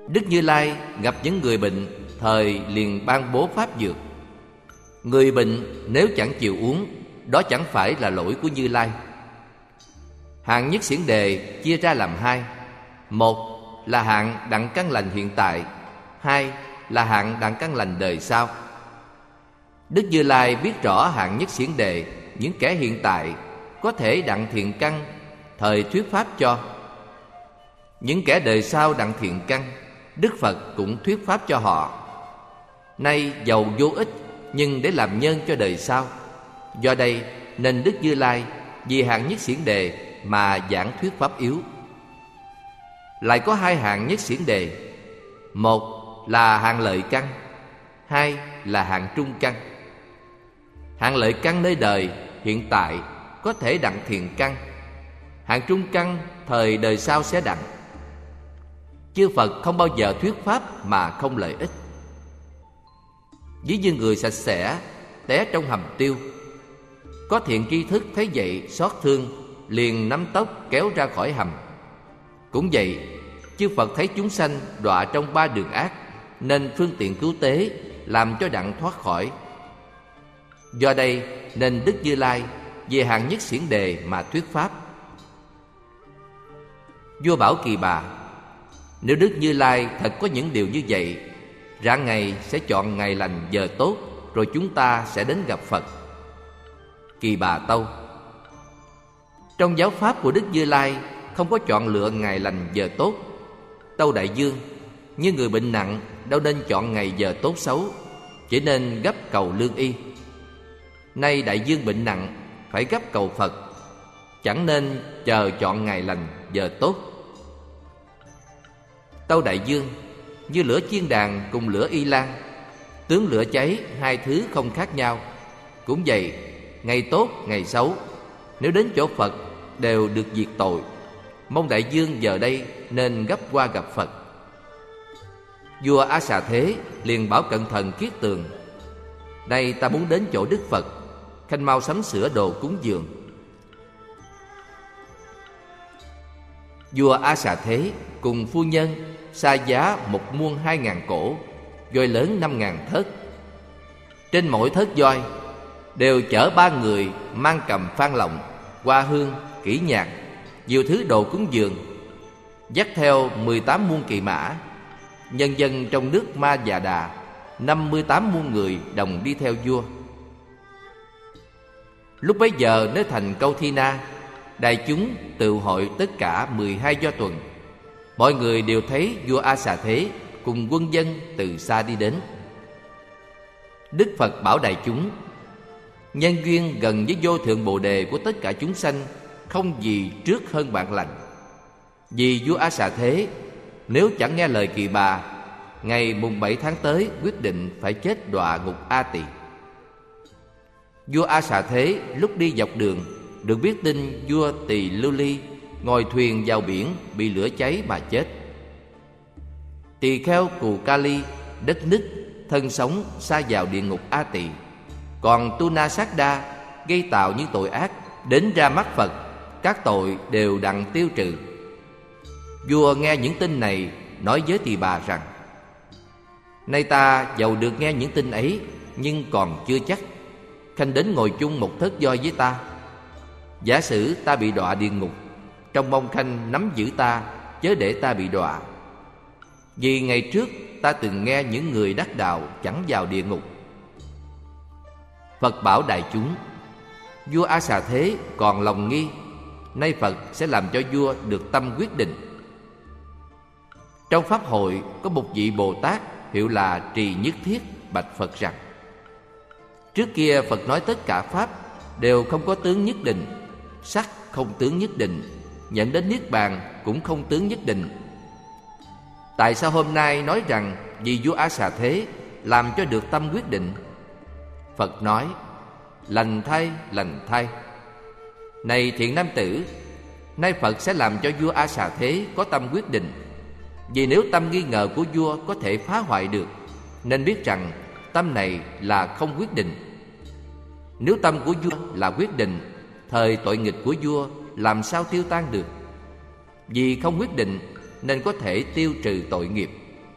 Đức Như Lai gặp những người bệnh, thời liền ban bố pháp dược. Người bệnh nếu chẳng chịu uống, đó chẳng phải là lỗi của Như Lai. Hạng nhất xiển đề chia ra làm hai: một là hạng đặng căn lành hiện tại, hai là hạng đặng căn lành đời sau. Đức Như Lai biết rõ hạng nhất xiển đề, những kẻ hiện tại có thể đặng thiện căn, thời thuyết pháp cho. Những kẻ đời sau đặng thiện căn, Đức Phật cũng thuyết pháp cho họ. Nay dầu vô ích, nhưng để làm nhân cho đời sau. Do đây nên Đức Như Lai vì hạng nhất xiển đề mà giảng thuyết pháp yếu. Lại có hai hạng nhất xiển đề: một là hạng lợi căn, hai là hạng trung căn. Hạng lợi căn nơi đời hiện tại có thể đặng thiện căn, hạng trung căn thời đời sau sẽ đặng. Chư Phật không bao giờ thuyết pháp mà không lợi ích. Ví như người sạch sẽ té trong hầm tiêu, có thiện tri thức thấy vậy xót thương, liền nắm tóc kéo ra khỏi hầm. Cũng vậy, chư Phật thấy chúng sanh đọa trong ba đường ác, nên phương tiện cứu tế, làm cho đặng thoát khỏi. Do đây nên Đức Như Lai về hạng nhất xiển đề mà thuyết pháp. Vua bảo Kỳ Bà: nếu Đức Như Lai thật có những điều như vậy, rạng ngày sẽ chọn ngày lành giờ tốt, rồi chúng ta sẽ đến gặp Phật. Kỳ Bà tâu: trong giáo pháp của Đức Như Lai không có chọn lựa ngày lành giờ tốt. Tâu Đại Dương, như người bệnh nặng đâu nên chọn ngày giờ tốt xấu, chỉ nên gấp cầu lương y. Nay Đại Dương bệnh nặng, phải gấp cầu Phật, chẳng nên chờ chọn ngày lành giờ tốt. Tâu Đại Dương, như lửa chiên đàn cùng lửa y lan, tướng lửa cháy hai thứ không khác nhau. Cũng vậy, ngày tốt ngày xấu, nếu đến chỗ Phật đều được diệt tội. Mong Đại Dương giờ đây nên gấp qua gặp Phật. Vua A Xà Thế liền bảo cận thần Kiết Tường: nay ta muốn đến chỗ Đức Phật, khanh mau sắm sửa đồ cúng dường. Vua A Xà Thế cùng phu nhân xa giá một muôn 2.000 cổ, voi lớn 5.000 thớt. Trên mỗi thớt voi đều chở 3 người mang cầm phan lọng, hoa hương, kỹ nhạc, nhiều thứ đồ cúng dường, dắt theo 18 muôn kỵ mã. Nhân dân trong nước Ma Già Đà 58 muôn người đồng đi theo vua. Lúc bấy giờ nơi thành Câu Thi Na, đại chúng tụ hội tất cả 12 do tuần. Mọi người đều thấy vua A Xà Thế cùng quân dân từ xa đi đến. Đức Phật bảo đại chúng: nhân duyên gần với vô thượng bồ đề của tất cả chúng sanh không gì trước hơn bạn lành. Vì vua A Xà Thế nếu chẳng nghe lời Kỳ Bà, ngày mùng 7 tháng tới quyết định phải chết đọa ngục A Tỳ. Vua A Xà Thế lúc đi dọc đường được biết tin vua Tỳ Lưu Ly ngồi thuyền vào biển bị lửa cháy mà chết. Tỳ kheo Cù Ca Ly đất nứt, thân sống sa vào địa ngục A Tỳ. Còn Tu Na Sát Đa gây tạo những tội ác, đến ra mắt Phật, các tội đều đặng tiêu trừ. Vua nghe những tin này, nói với Tỳ Bà rằng: nay ta dầu được nghe những tin ấy, nhưng còn chưa chắc. Khanh đến ngồi chung một thớt voi với ta. Giả sử ta bị đọa địa ngục, trong mong khanh nắm giữ ta, chớ để ta bị đọa. Vì ngày trước ta từng nghe những người đắc đạo chẳng vào địa ngục. Phật bảo đại chúng: vua A Xà Thế còn lòng nghi, nay Phật sẽ làm cho vua được tâm quyết định. Trong pháp hội có một vị Bồ Tát hiệu là Trì Nhất Thiết bạch Phật rằng: trước kia Phật nói tất cả pháp đều không có tướng nhất định, sắc không tướng nhất định, nhận đến niết bàn cũng không tướng nhất định. Tại sao hôm nay nói rằng vì vua A Xà Thế làm cho được tâm quyết định? Phật nói: lành thay, lành thay. Này thiện nam tử, nay Phật sẽ làm cho vua A Xà Thế có tâm quyết định. Vì nếu tâm nghi ngờ của vua có thể phá hoại được, nên biết rằng tâm này là không quyết định. Nếu tâm của vua là quyết định, thời tội nghịch của vua làm sao tiêu tan được? Vì không quyết định nên có thể tiêu trừ tội nghiệp.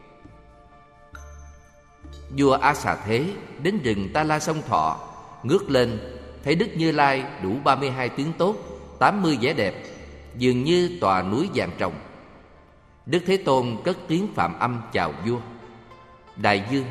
Vua A Xà Thế đến rừng Ta La Sông Thọ, ngước lên thấy Đức Như Lai đủ 32 tướng tốt, 80 vẻ đẹp, dường như tòa núi vàng trồng. Đức Thế Tôn cất tiếng Phạm Âm chào vua: Đại vương.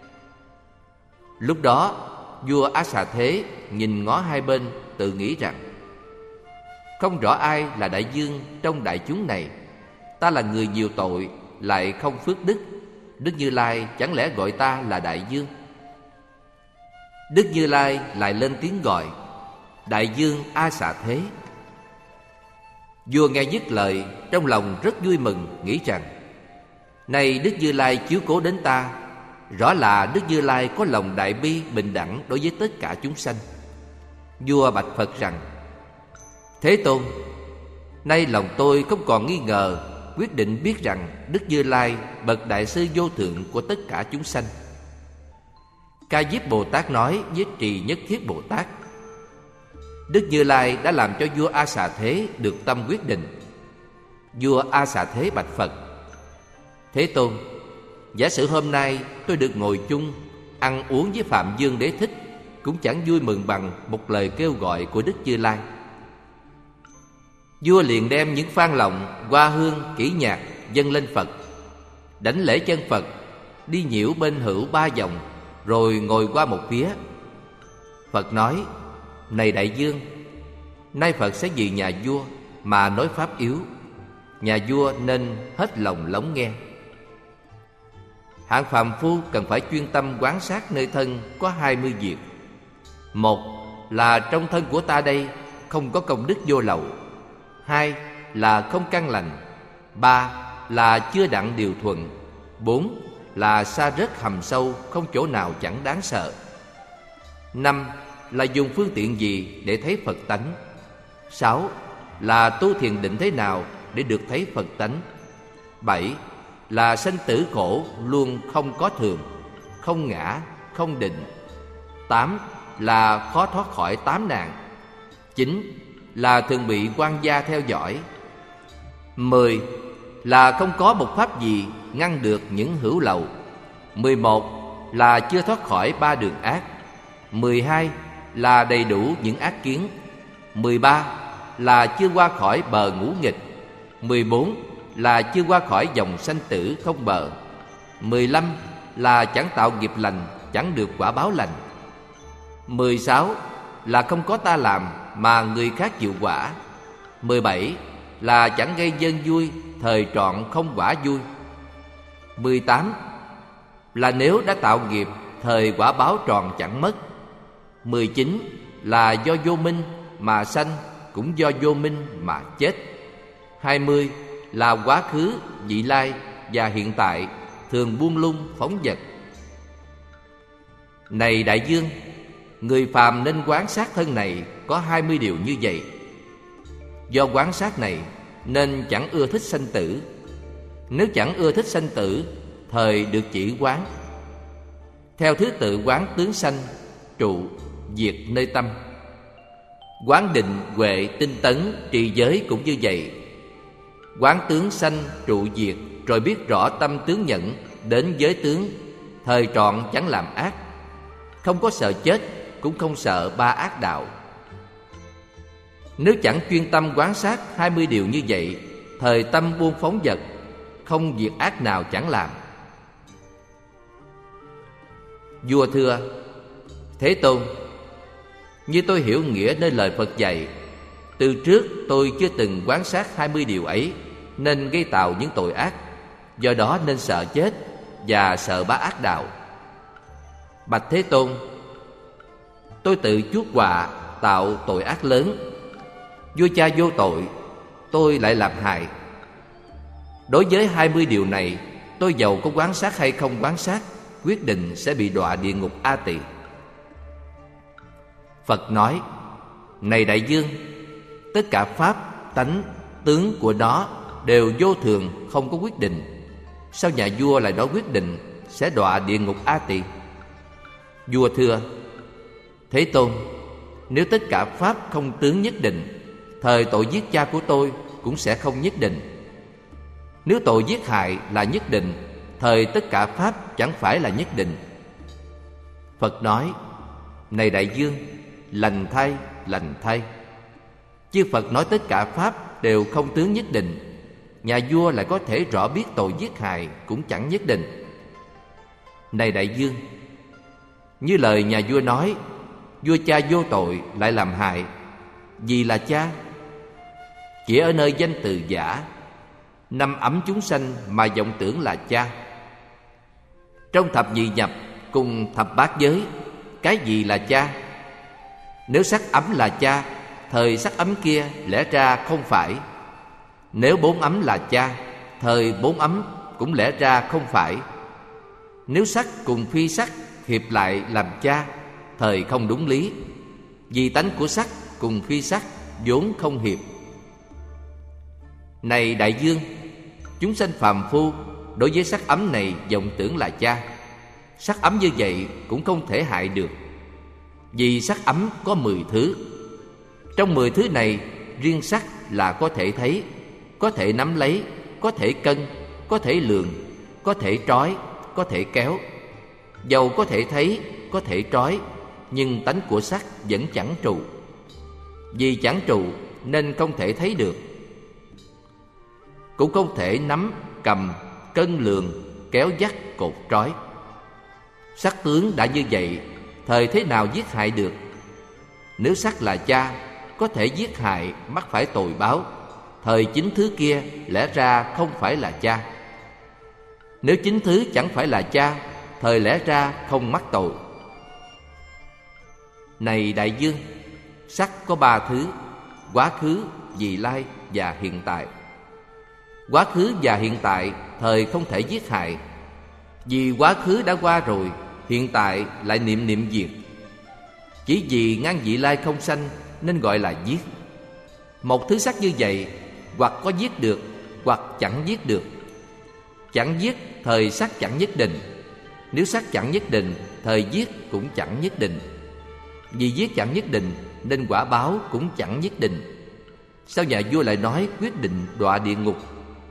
Lúc đó vua A Xà Thế nhìn ngó hai bên, tự nghĩ rằng: không rõ ai là đại vương trong đại chúng này. Ta là người nhiều tội, lại không phước đức. Đức Như Lai chẳng lẽ gọi ta là đại vương? Đức Như Lai lại lên tiếng gọi: Đại vương A Xà Thế. Vua nghe dứt lời, trong lòng rất vui mừng, nghĩ rằng: nay Đức Như Lai chiếu cố đến ta, rõ là Đức Như Lai có lòng đại bi bình đẳng đối với tất cả chúng sanh. Vua bạch Phật rằng: Thế Tôn, nay lòng tôi không còn nghi ngờ, quyết định biết rằng Đức Như Lai bậc đại sư vô thượng của tất cả chúng sanh. Ca Diếp Bồ Tát nói với Trì Nhất Thiết Bồ Tát: Đức Như Lai đã làm cho vua A Xà Thế được tâm quyết định. Vua A Xà Thế bạch Phật: Thế Tôn, giả sử hôm nay tôi được ngồi chung ăn uống với Phạm Vương Đế Thích, cũng chẳng vui mừng bằng một lời kêu gọi của Đức Như Lai. Vua liền đem những phan lọng, hoa hương, kỹ nhạc dâng lên Phật, đảnh lễ chân Phật, đi nhiễu bên hữu 3 vòng, rồi ngồi qua một phía. Phật nói: Này đại vương, nay Phật sẽ vì nhà vua mà nói pháp yếu, nhà vua nên hết lòng lắng nghe. Hạng phàm phu cần phải chuyên tâm quán sát nơi thân có 20 việc. Một là trong thân của ta đây không có công đức vô lậu. Hai là không căn lành. Ba là chưa đặng điều thuận. Bốn là xa rớt hầm sâu, không chỗ nào chẳng đáng sợ. Năm là dùng phương tiện gì để thấy Phật tánh. Sáu là tu thiền định thế nào để được thấy Phật tánh. Bảy là sanh tử khổ luôn không có thường, không ngã, không định. 8 là khó thoát khỏi 8 nạn. 9 là thường bị quan gia theo dõi. 10 là không có một pháp gì ngăn được những hữu lậu. 11 là chưa thoát khỏi 3 đường ác. 12 là đầy đủ những ác kiến. 13 là chưa qua khỏi bờ ngũ nghịch. 14 là chưa qua khỏi dòng sanh tử không bờ. 15 là chẳng tạo nghiệp lành, chẳng được quả báo lành. 16 là không có ta làm mà người khác chịu quả. 17 là chẳng gây dân vui, thời trọn không quả vui. 18 là nếu đã tạo nghiệp, thời quả báo tròn chẳng mất. 19 là do vô minh mà sanh, cũng do vô minh mà chết. 20 là quá khứ, vị lai và hiện tại thường buông lung phóng dật. Này đại vương, người phàm nên quán sát thân này có 20 điều như vậy. Do quán sát này nên chẳng ưa thích sanh tử. Nếu chẳng ưa thích sanh tử, thời được chỉ quán. Theo thứ tự quán tướng sanh, trụ, diệt nơi tâm. Quán định, huệ, tinh tấn, trì giới cũng như vậy. Quán tướng sanh, trụ, diệt, rồi biết rõ tâm tướng nhẫn, đến giới tướng, thời trọn chẳng làm ác. Không có sợ chết, cũng không sợ 3 ác đạo. Nếu chẳng chuyên tâm quán sát 20 điều như vậy, thời tâm buông phóng dật, không việc ác nào chẳng làm. Vua thưa: Thế Tôn, như tôi hiểu nghĩa nơi lời Phật dạy, từ trước tôi chưa từng quán sát 20 điều ấy, nên gây tạo những tội ác, do đó nên sợ chết và sợ 3 ác đạo. Bạch Thế Tôn, tôi tự chuốc họa tạo tội ác lớn. Vua cha vô tội, tôi lại làm hại. Đối với 20 điều này, tôi dầu có quán sát hay không quán sát, quyết định sẽ bị đọa địa ngục A Tỳ. Phật nói: Này đại vương, tất cả pháp, tánh, tướng của nó đều vô thường, không có quyết định. Sao nhà vua lại nói quyết định sẽ đọa địa ngục A Tỳ? Vua thưa: Thế Tôn, nếu tất cả pháp không tướng nhất định, thời tội giết cha của tôi cũng sẽ không nhất định. Nếu tội giết hại là nhất định, thời tất cả pháp chẳng phải là nhất định. Phật nói: Này đại dương, lành thay, lành thay. Chư Phật nói tất cả pháp đều không tướng nhất định. Nhà vua lại có thể rõ biết tội giết hại cũng chẳng nhất định. Này đại dương, như lời nhà vua nói, vua cha vô tội lại làm hại. Vì là cha, chỉ ở nơi danh từ giả, năm ấm chúng sanh mà vọng tưởng là cha. Trong thập nhị nhập cùng thập bát giới, cái gì là cha? Nếu sắc ấm là cha, thời sắc ấm kia lẽ ra không phải. Nếu bốn ấm là cha, thời bốn ấm cũng lẽ ra không phải. Nếu sắc cùng phi sắc hiệp lại làm cha, thời không đúng lý. Vì tánh của sắc cùng phi sắc vốn không hiệp. Này đại dương, chúng sanh phàm phu đối với sắc ấm này vọng tưởng là cha. Sắc ấm như vậy cũng không thể hại được. Vì sắc ấm có 10 thứ. Trong 10 thứ này, riêng sắc là có thể thấy, có thể nắm lấy, có thể cân, có thể lường, có thể trói, có thể kéo. Dầu có thể thấy, có thể trói, nhưng tánh của sắc vẫn chẳng trụ. Vì chẳng trụ nên không thể thấy được, cũng không thể nắm, cầm, cân lường, kéo dắt, cột trói. Sắc tướng đã như vậy, thời thế nào giết hại được? Nếu sắc là cha, có thể giết hại, mắc phải tội báo, thời chính thứ kia lẽ ra không phải là cha. Nếu chính thứ chẳng phải là cha, thời lẽ ra không mắc tội. Này đại dương, sắc có 3 thứ: quá khứ, vị lai và hiện tại. Quá khứ và hiện tại thời không thể giết hại. Vì quá khứ đã qua rồi, hiện tại lại niệm niệm diệt. Chỉ vì ngang vị lai không sanh nên gọi là giết. Một thứ sắc như vậy, hoặc có giết được, hoặc chẳng giết được. Chẳng giết, thời sắc chẳng nhất định. Nếu sắc chẳng nhất định, thời giết cũng chẳng nhất định. Vì giết chẳng nhất định nên quả báo cũng chẳng nhất định. Sao nhà vua lại nói quyết định đọa địa ngục?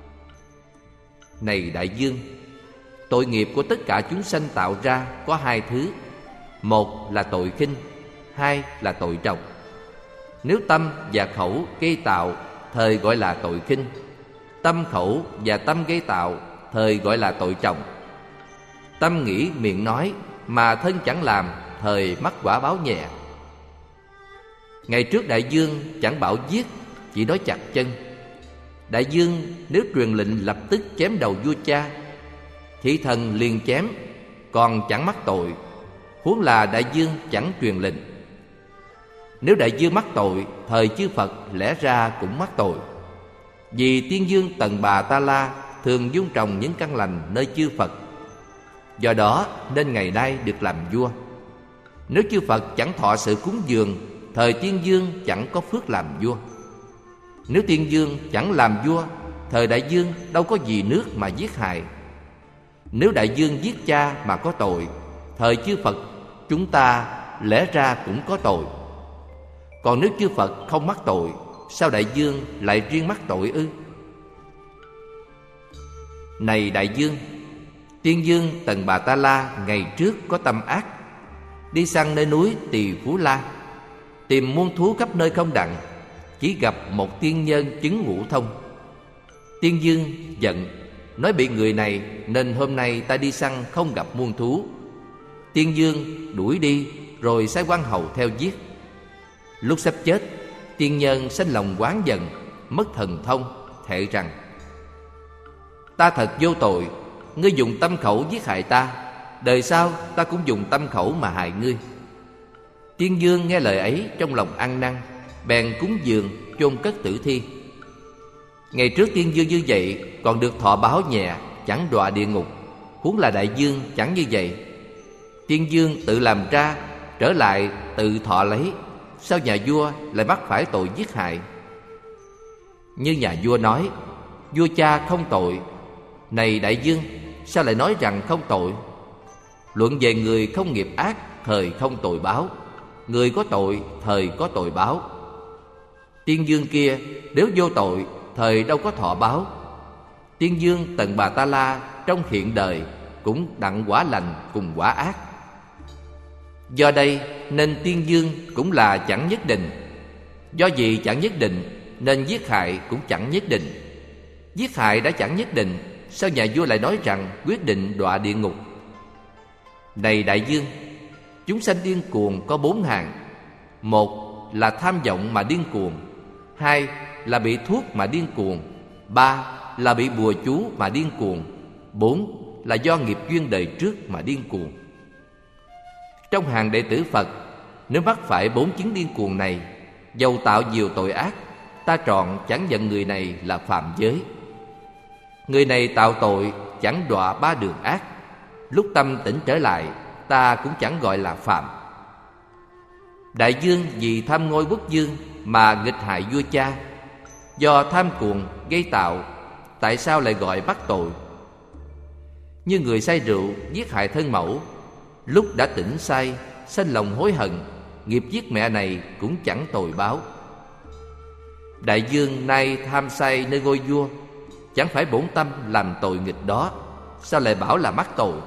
Này đại dương, tội nghiệp của tất cả chúng sanh tạo ra có 2 thứ. Một là tội khinh, 2 là tội trồng. Nếu tâm và khẩu gây tạo, thời gọi là tội khinh. Tâm khẩu và tâm gây tạo, thời gọi là tội trồng. Tâm nghĩ miệng nói mà thân chẳng làm, thời mắc quả báo nhẹ. Ngày trước đại dương chẳng bảo giết, chỉ nói chặt chân. Đại dương nếu truyền lệnh lập tức chém đầu vua cha, thị thần liền chém, còn chẳng mắc tội. Huống là đại dương chẳng truyền lệnh. Nếu đại dương mắc tội, thời chư Phật lẽ ra cũng mắc tội. Vì tiên dương Tần Bà Ta La thường dung trồng những căn lành nơi chư Phật, do đó nên ngày nay được làm vua. Nếu chư Phật chẳng thọ sự cúng dường, thời tiên dương chẳng có phước làm vua. Nếu tiên dương chẳng làm vua, thời đại dương đâu có gì nước mà giết hại. Nếu đại dương giết cha mà có tội, thời chư Phật chúng ta lẽ ra cũng có tội. Còn nếu chư Phật không mắc tội, sao đại dương lại riêng mắc tội ư? Này đại dương, tiên dương Tần Bà Ta La ngày trước có tâm ác, đi săn nơi núi Tỳ Phú La, tìm muôn thú khắp nơi không đặng, chỉ gặp một tiên nhân chứng ngũ thông. Tiên dương giận, nói bị người này nên hôm nay ta đi săn không gặp muôn thú. Tiên dương đuổi đi, rồi sai quan hầu theo giết. Lúc sắp chết, tiên nhân sanh lòng oán giận, mất thần thông, thệ rằng: Ta thật vô tội, ngươi dùng tâm khẩu giết hại ta, đời sau ta cũng dùng tâm khẩu mà hại ngươi. Tiên dương nghe lời ấy trong lòng ăn năn, bèn cúng dường chôn cất tử thi. Ngày trước tiên dương như vậy còn được thọ báo nhẹ, chẳng đọa địa ngục. Huống là đại dương chẳng như vậy. Tiên dương tự làm ra, trở lại tự thọ lấy, sao nhà vua lại mắc phải tội giết hại? Như nhà vua nói, vua cha không tội. Này đại dương, sao lại nói rằng không tội? Luận về người không nghiệp ác, thời không tội báo. Người có tội, thời có tội báo. Tiên dương kia nếu vô tội, thời đâu có thọ báo. Tiên dương Tần Bà Ta La trong hiện đời cũng đặng quả lành cùng quả ác. Do đây nên tuyên dương cũng là chẳng nhất định. Do vì chẳng nhất định nên giết hại cũng chẳng nhất định. Giết hại đã chẳng nhất định, sao nhà vua lại nói rằng quyết định đọa địa ngục? Này đại vương, chúng sanh điên cuồng có 4 hạng. 1 là tham vọng mà điên cuồng. 2 là bị thuốc mà điên cuồng. 3 là bị bùa chú mà điên cuồng. 4 là do nghiệp duyên đời trước mà điên cuồng. Trong hàng đệ tử Phật, nếu mắc phải 4 chứng điên cuồng này, dầu tạo nhiều tội ác, ta trọn chẳng nhận người này là phạm giới. Người này tạo tội chẳng đọa 3 đường ác, lúc tâm tỉnh trở lại, ta cũng chẳng gọi là phạm. Đại vương vì tham ngôi quốc vương mà nghịch hại vua cha, do tham cuồng gây tạo, tại sao lại gọi bắt tội? Như người say rượu giết hại thân mẫu, lúc đã tỉnh say sanh lòng hối hận, nghiệp giết mẹ này cũng chẳng tồi báo. Đại vương nay tham say nơi ngôi vua, chẳng phải bổn tâm làm tội nghịch đó, sao lại bảo là mắc tội?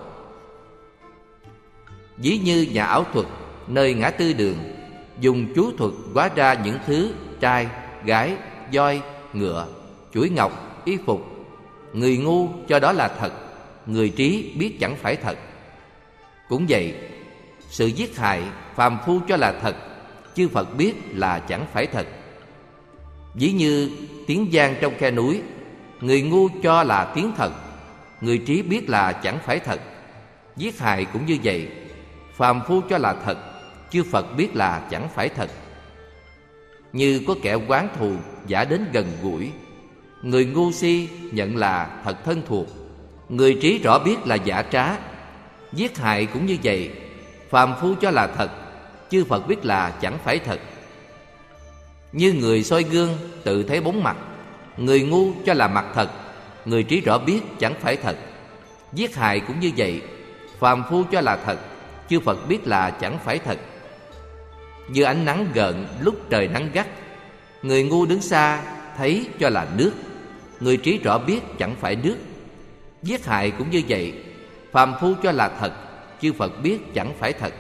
Ví như nhà ảo thuật nơi ngã tư đường, dùng chú thuật hóa ra những thứ trai, gái, voi, ngựa, chuỗi ngọc, y phục. Người ngu cho đó là thật, người trí biết chẳng phải thật. Cũng vậy, sự giết hại phàm phu cho là thật, chư Phật biết là chẳng phải thật. Ví như tiếng vang trong khe núi, người ngu cho là tiếng thật, người trí biết là chẳng phải thật. Giết hại cũng như vậy, phàm phu cho là thật, chư Phật biết là chẳng phải thật. Như có kẻ oán thù giả đến gần gũi, người ngu si nhận là thật thân thuộc, người trí rõ biết là giả trá. Giết hại cũng như vậy, phàm phu cho là thật, chư Phật biết là chẳng phải thật. Như người soi gương tự thấy bóng mặt, người ngu cho là mặt thật, người trí rõ biết chẳng phải thật. Giết hại cũng như vậy, phàm phu cho là thật, chư Phật biết là chẳng phải thật. Như ánh nắng gợn lúc trời nắng gắt, người ngu đứng xa thấy cho là nước, người trí rõ biết chẳng phải nước. Giết hại cũng như vậy, phàm phu cho là thật, chư Phật biết chẳng phải thật.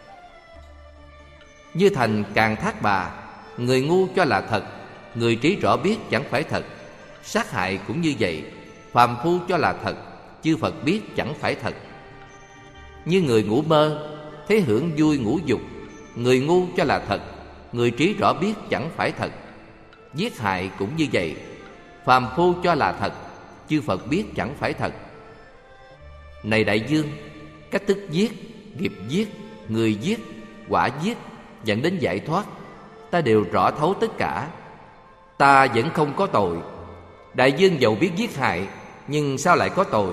Như thành càng thác bà, người ngu cho là thật, người trí rõ biết chẳng phải thật. Sát hại cũng như vậy, phàm phu cho là thật, chư Phật biết chẳng phải thật. Như người ngủ mơ thấy hưởng vui ngũ dục, người ngu cho là thật, người trí rõ biết chẳng phải thật. Giết hại cũng như vậy, phàm phu cho là thật, chư Phật biết chẳng phải thật. Này đại vương, cách thức giết, nghiệp giết, người giết, quả giết dẫn đến giải thoát, ta đều rõ thấu tất cả. Ta vẫn không có tội. Đại vương dầu biết giết hại, nhưng sao lại có tội?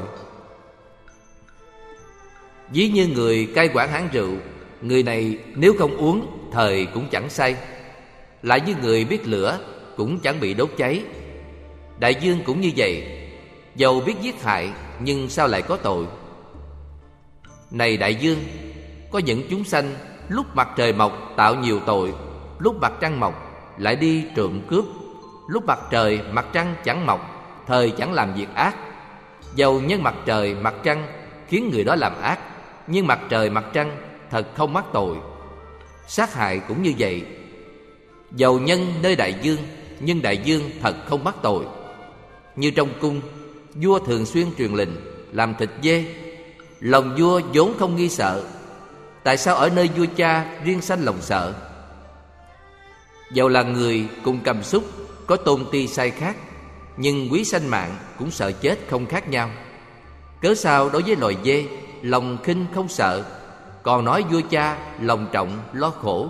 Ví như người cai quản hãng rượu, người này nếu không uống thời cũng chẳng say. Lại như người biết lửa cũng chẳng bị đốt cháy. Đại vương cũng như vậy, dầu biết giết hại nhưng sao lại có tội? Này đại vương, có những chúng sanh lúc mặt trời mọc tạo nhiều tội, lúc mặt trăng mọc lại đi trộm cướp. Lúc mặt trời mặt trăng chẳng mọc, thời chẳng làm việc ác. Dầu nhân mặt trời mặt trăng khiến người đó làm ác, nhưng mặt trời mặt trăng thật không mắc tội. Sát hại cũng như vậy, dầu nhân nơi đại vương, nhưng đại vương thật không mắc tội. Như trong cung, vua thường xuyên truyền lệnh làm thịt dê, lòng vua vốn không nghi sợ, tại sao ở nơi vua cha riêng sanh lòng sợ? Dầu là người cùng cầm súc, có tôn ti sai khác, nhưng quý sanh mạng cũng sợ chết không khác nhau. Cớ sao đối với loài dê lòng khinh không sợ, còn nói vua cha lòng trọng lo khổ?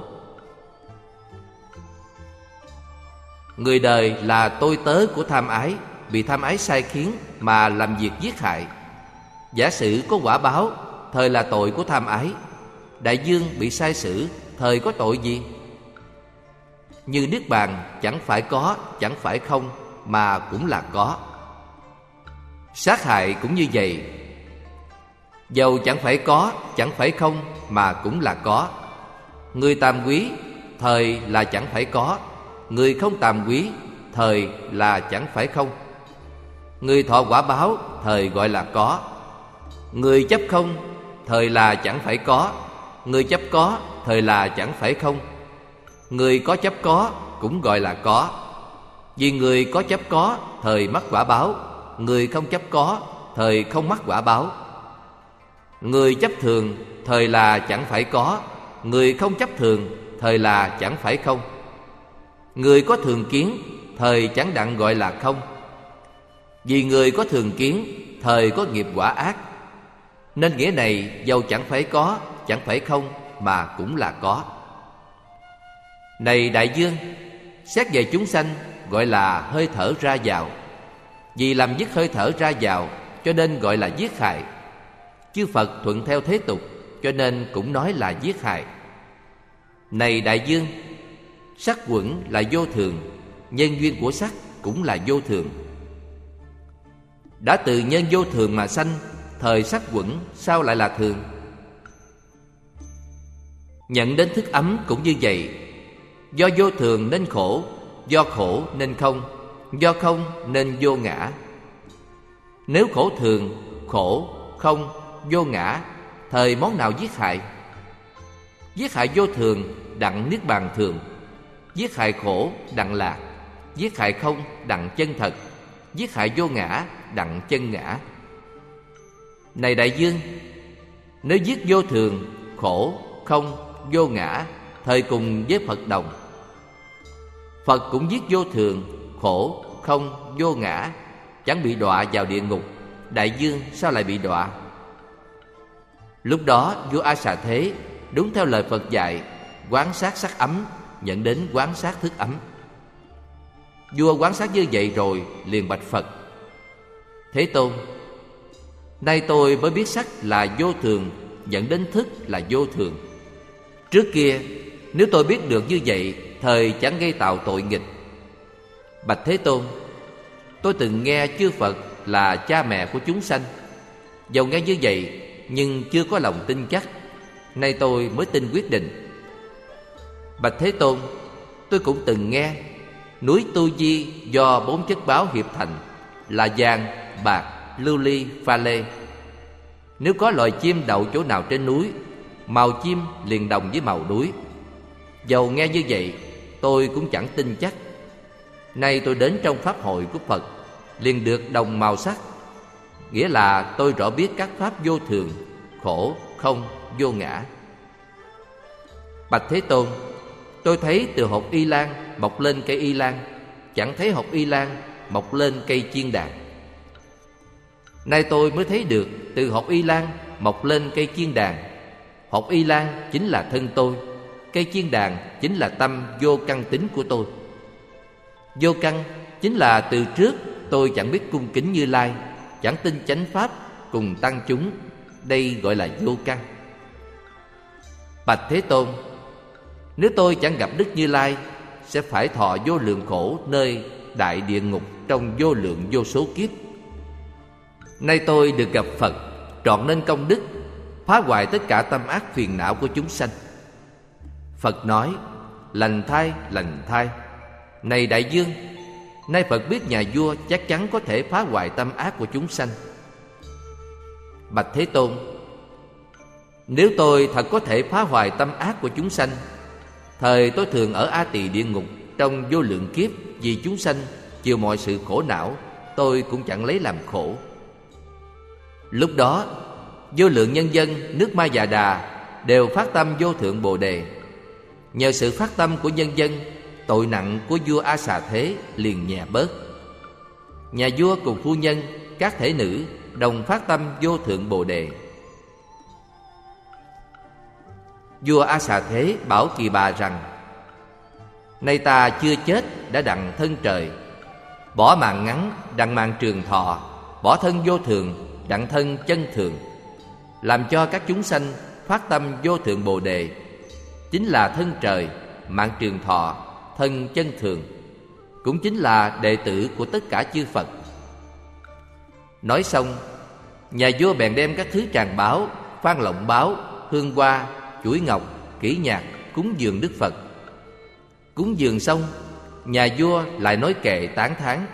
Người đời là tôi tớ của tham ái, bị tham ái sai khiến mà làm việc giết hại. Giả sử có quả báo, thời là tội của tham ái. Đại vương bị sai xử, thời có tội gì? Như niết bàn chẳng phải có, chẳng phải không, mà cũng là có. Sát hại cũng như vậy, dầu chẳng phải có, chẳng phải không, mà cũng là có. Người tàm quý, thời là chẳng phải có. Người không tàm quý, thời là chẳng phải không. Người thọ quả báo, thời gọi là có. Người chấp không, thời là chẳng phải có. Người chấp có thời là chẳng phải không. Người có chấp có cũng gọi là có. Vì người có chấp có thời mắc quả báo, người không chấp có thời không mắc quả báo. Người chấp thường thời là chẳng phải có, người không chấp thường thời là chẳng phải không. Người có thường kiến thời chẳng đặng gọi là không. Vì người có thường kiến thời có nghiệp quả ác, nên nghĩa này dầu chẳng phải có, chẳng phải không mà cũng là có. Này đại dương, xét về chúng sanh gọi là hơi thở ra vào. Vì làm dứt hơi thở ra vào cho nên gọi là giết hại. Chư Phật thuận theo thế tục cho nên cũng nói là giết hại. Này đại dương, sắc quẩn là vô thường, nhân duyên của sắc cũng là vô thường. Đã từ nhân vô thường mà sanh, thời sắc quẩn sao lại là thường? Nhận đến thức ấm cũng như vậy. Do vô thường nên khổ, do khổ nên không, do không nên vô ngã. Nếu khổ thường, khổ, không, vô ngã, thời món nào giết hại? Giết hại vô thường đặng niết bàn thường, giết hại khổ đặng lạc, giết hại không đặng chân thật, giết hại vô ngã đặng chân ngã. Này đại dương, nếu giết vô thường, khổ, không, vô ngã, thời cùng với Phật đồng. Phật cũng giết vô thường, khổ, không, vô ngã, chẳng bị đọa vào địa ngục. Đại dương sao lại bị đọa? Lúc đó vua A Xà Thế đúng theo lời Phật dạy, quán sát sắc ấm, dẫn đến quán sát thức ấm. Vua quán sát như vậy rồi liền bạch Phật: Thế Tôn, nay tôi mới biết sắc là vô thường, dẫn đến thức là vô thường. Trước kia nếu tôi biết được như vậy, thời chẳng gây tạo tội nghịch. Bạch Thế Tôn, tôi từng nghe chư Phật là cha mẹ của chúng sanh. Dầu nghe như vậy nhưng chưa có lòng tin chắc, nay tôi mới tin quyết định. Bạch Thế Tôn, tôi cũng từng nghe núi Tu Di do 4 chất báo hiệp thành là vàng, bạc, lưu ly, pha lê. Nếu có loài chim đậu chỗ nào trên núi, màu chim liền đồng với màu núi. Dầu nghe như vậy, tôi cũng chẳng tin chắc. Nay tôi đến trong pháp hội của Phật, liền được đồng màu sắc. Nghĩa là tôi rõ biết các pháp vô thường, khổ, không, vô ngã. Bạch Thế Tôn, tôi thấy từ hột y lan mọc lên cây y lan, chẳng thấy hột y lan mọc lên cây chiên đàn. Nay tôi mới thấy được từ hột y lan mọc lên cây chiên đàn. Hột y lan chính là thân tôi, cây chiên đàn chính là tâm vô căn tính của tôi. Vô căn chính là từ trước tôi chẳng biết cung kính Như Lai, chẳng tin chánh pháp cùng tăng chúng, đây gọi là vô căn. Bạch Thế Tôn, nếu tôi chẳng gặp Đức Như Lai, sẽ phải thọ vô lượng khổ nơi đại địa ngục trong vô lượng vô số kiếp. Nay tôi được gặp Phật, trọn nên công đức, phá hoại tất cả tâm ác phiền não của chúng sanh. Phật nói: Lành thay, lành thay. Này đại dương, nay Phật biết nhà vua chắc chắn có thể phá hoại tâm ác của chúng sanh. Bạch Thế Tôn, nếu tôi thật có thể phá hoại tâm ác của chúng sanh, thời tôi thường ở A Tỳ địa ngục trong vô lượng kiếp, vì chúng sanh chịu mọi sự khổ não, tôi cũng chẳng lấy làm khổ. Lúc đó vô lượng nhân dân nước Ma Già Đà đều phát tâm vô thượng Bồ Đề. Nhờ sự phát tâm của nhân dân, tội nặng của vua A Xà Thế liền nhẹ bớt. Nhà vua cùng phu nhân, các thể nữ đồng phát tâm vô thượng Bồ Đề. Vua A Xà Thế bảo Kỳ Bà rằng: Nay ta chưa chết đã đặng thân trời, bỏ mạng ngắn đặng mạng trường thọ, bỏ thân vô thường đặng thân chân thường, làm cho các chúng sanh phát tâm vô thượng Bồ Đề, chính là thân trời, mạng trường thọ, thân chân thường, cũng chính là đệ tử của tất cả chư Phật. Nói xong, nhà vua bèn đem các thứ tràng báo, phan lộng báo, hương hoa, chuỗi ngọc, kỹ nhạc cúng dường Đức Phật. Cúng dường xong, nhà vua lại nói kệ tán thán: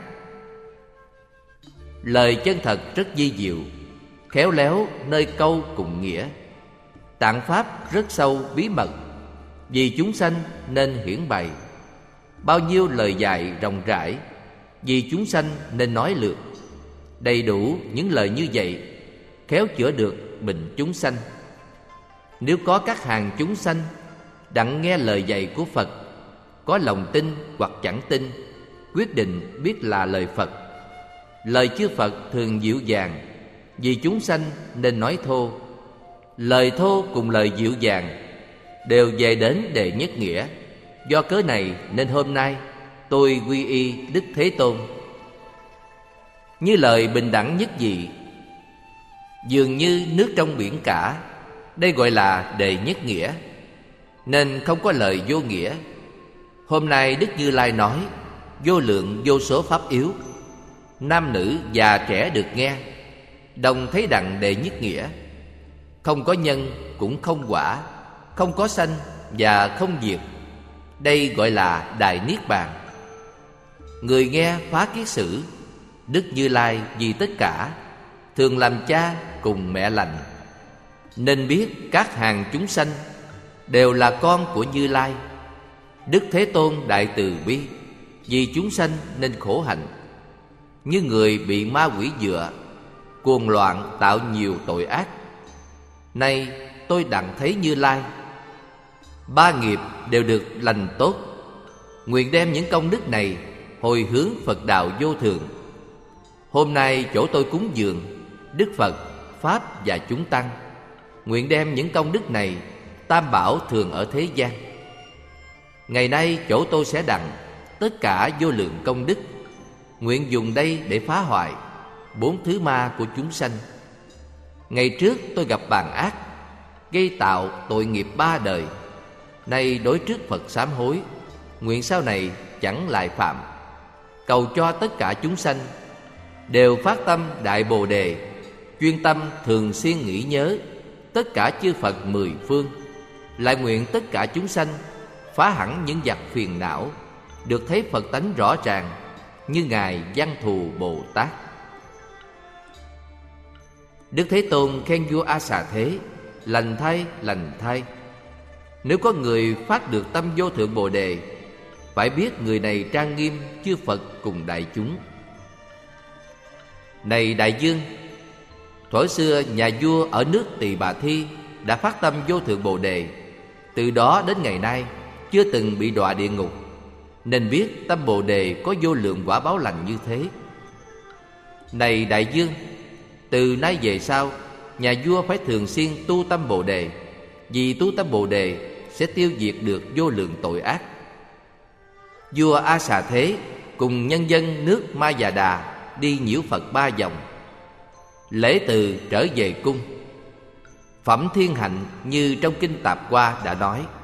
Lời chân thật rất vi diệu, khéo léo nơi câu cùng nghĩa. Tạng pháp rất sâu bí mật, vì chúng sanh nên hiển bày. Bao nhiêu lời dạy rộng rãi, vì chúng sanh nên nói lược. Đầy đủ những lời như vậy, khéo chữa được bệnh chúng sanh. Nếu có các hàng chúng sanh đặng nghe lời dạy của Phật, có lòng tin hoặc chẳng tin, quyết định biết là lời Phật. Lời chư Phật thường dịu dàng, vì chúng sanh nên nói thô. Lời thô cùng lời dịu dàng đều về đến đề nhất nghĩa. Do cớ này nên hôm nay tôi quy y Đức Thế Tôn. Như lời bình đẳng nhất vị, dường như nước trong biển cả. Đây gọi là đề nhất nghĩa, nên không có lời vô nghĩa. Hôm nay Đức Như Lai nói vô lượng vô số pháp yếu, nam nữ già trẻ được nghe, đồng thấy đặng đề nhất nghĩa. Không có nhân cũng không quả, không có sanh và không diệt. Đây gọi là Đại Niết Bàn. Người nghe phá kiết sử, Đức Như Lai vì tất cả, thường làm cha cùng mẹ lành. Nên biết các hàng chúng sanh đều là con của Như Lai. Đức Thế Tôn đại từ bi, vì chúng sanh nên khổ hạnh. Như người bị ma quỷ dựa, cuồng loạn tạo nhiều tội ác. Nay tôi đặng thấy Như Lai, ba nghiệp đều được lành tốt. Nguyện đem những công đức này hồi hướng Phật đạo vô thường. Hôm nay chỗ tôi cúng dường Đức Phật, Pháp và chúng tăng. Nguyện đem những công đức này tam bảo thường ở thế gian. Ngày nay chỗ tôi sẽ đặng tất cả vô lượng công đức, nguyện dùng đây để phá hoại bốn thứ ma của chúng sanh. Ngày trước tôi gặp bàn ác, gây tạo tội nghiệp 3 đời. Nay đối trước Phật sám hối, nguyện sau này chẳng lại phạm. Cầu cho tất cả chúng sanh đều phát tâm Đại Bồ Đề, chuyên tâm thường xuyên nghĩ nhớ tất cả chư Phật 10 phương. Lại nguyện tất cả chúng sanh phá hẳn những vật phiền não, được thấy Phật tánh rõ ràng, như Ngài Văn Thù Bồ Tát. Đức Thế Tôn khen vua A Xà Thế: lành thay, lành thay. Nếu có người phát được tâm vô thượng Bồ Đề, phải biết người này trang nghiêm chư Phật cùng đại chúng. Này đại vương, thuở xưa nhà vua ở nước Tỳ Bà Thi đã phát tâm vô thượng Bồ Đề. Từ đó đến ngày nay chưa từng bị đọa địa ngục, nên biết tâm Bồ Đề có vô lượng quả báo lành như thế. Này đại vương, từ nay về sau nhà vua phải thường xuyên tu tâm Bồ Đề, vì tu tâm Bồ Đề sẽ tiêu diệt được vô lượng tội ác. Vua A Xà Thế cùng nhân dân nước Ma Già Đà đi nhiễu Phật 3 vòng. Lễ từ trở về cung. Phẩm Thiên Hạnh như trong kinh Tạp Hoa đã nói: